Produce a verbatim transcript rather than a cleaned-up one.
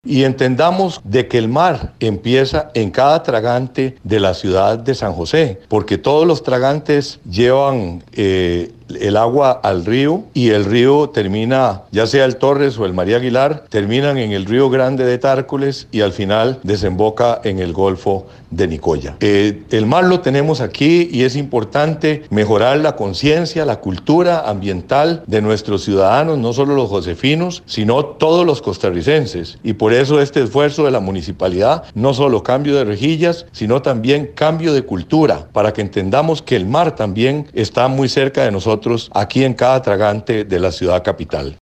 Y entendamos de que el mar empieza en cada tragante de la ciudad de San José, porque todos los tragantes llevan eh, el agua al río y el río termina, ya sea el Torres o el María Aguilar, terminan en el río Grande de Tárcoles y al final desemboca en el Golfo de Nicoya. Eh, el mar lo tenemos aquí y es importante mejorar la conciencia, la cultura ambiental de nuestros ciudadanos, no solo los josefinos, sino todos los costarricenses. Y por eso este esfuerzo de la municipalidad, no solo cambio de rejillas, sino también cambio de cultura, para que entendamos que el mar también está muy cerca de nosotros, aquí en cada tragante de la ciudad capital.